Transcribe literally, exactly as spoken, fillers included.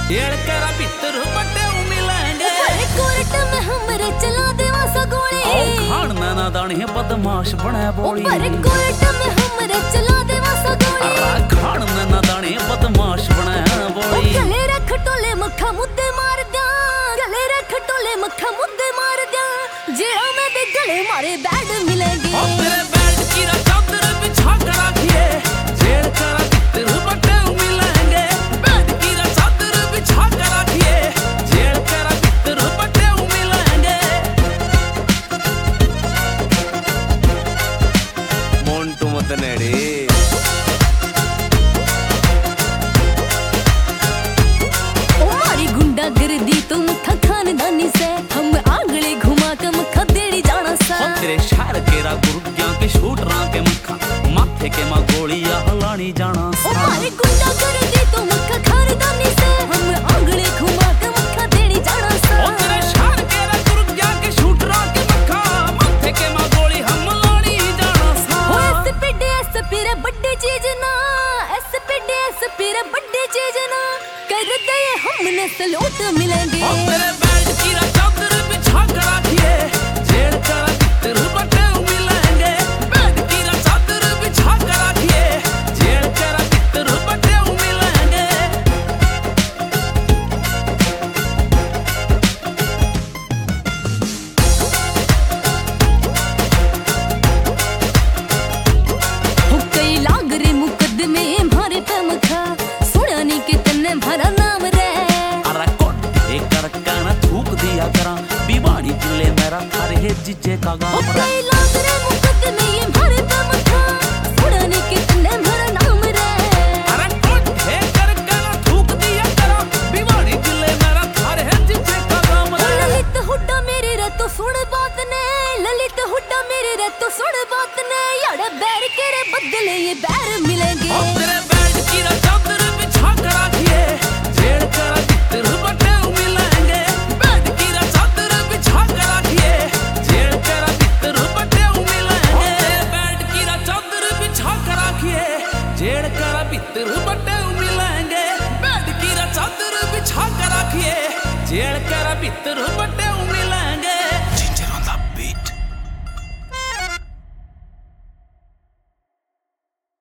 Jail करा भीतर बड़े मिलेंगे। कोर्ट में हमरे चला देवा सगोली। ओ खान ना दानी बदमाश बने बोली। कोर्ट में हमरे चला देवा सगोली। खान ना दानी बदमाश बने बोली। गले रख टोले मक्खा मुद्दे मार दिया। गले रख टोले मक्खा मुद्दे मार दिया। जेल में भी गले मारे बैड मिलेंगे। ओ तेरे बैड की चादर बिछा कर रखिए। जेल करा भीतर बड़े मिलेंगे। बैड की चादर बिछा कर रखिए। जेल करा भीतर बड़े मिलेंगे। मोंटू मतनेड़ी गुंडागर्दी तो मुखा खानदानी से हम आंगले घुमा के मुखा देड़ी जाना सा। तेरे शहर केरा गुरुग्या के शूटरा के मुखा माथे के मां गोलियां हलानी जाना सा। हमारी गुंडागर्दी तो मुखा खानदानी से हम आंगले घुमा के मुखा देड़ी जाना सा। तेरे शहर केरा गुरुग्या के शूटरा के मुखा माथे के मां गोली हम हलानी जाना सा। ओ एसपीडी एसपी रे बड़ी चीज ना। एसपीडी एसपी रे बड़ी चीज ना। कर दे हमने सलूट मिलेंगे। ओ तेरे बैड की चादर बिछा कर रखिए। जेल करा भीतर बड़े मिलेंगे। बैड की चादर बिछा कर रखिए। जेल करा भीतर बड़े मिलेंगे। हो कई लाग रे मुकदमे मारे पे मखा। सुना नहीं कि तन्ने भरा नाम रे। थूक दिया करा बीमारी जिले मेरा थारे है जिजे का गाँव। कई लाग रे मुकदमे ये मारे पे मखा। सुना नहीं कि तन्ने भरा नाम रे। अरे कोट है कर कर थूक दिया करा बीमारी जिले मेरा थारे है जिजे का गाँव। ललित हुड्डा मेरे रे तो सुन बात ने। ललित हुड्डा मेरे रे तो सुन बात ने। यार बैर के रे बदले ये बैर मिलेंगे। ओ तेरे बैड की चादर बिछा कर रखिए। जेल करा भीतर बड़े मिलेंगे। बैड की चादर बिछा कर रखिए। जेल करा भीतर बड़े मिलेंगे। बैड की चादर बिछा कर रखिए। जेल करा भीतर बड़े मिलेंगे। बैड की चादर बिछा कर रखिए। जेल करा भीतर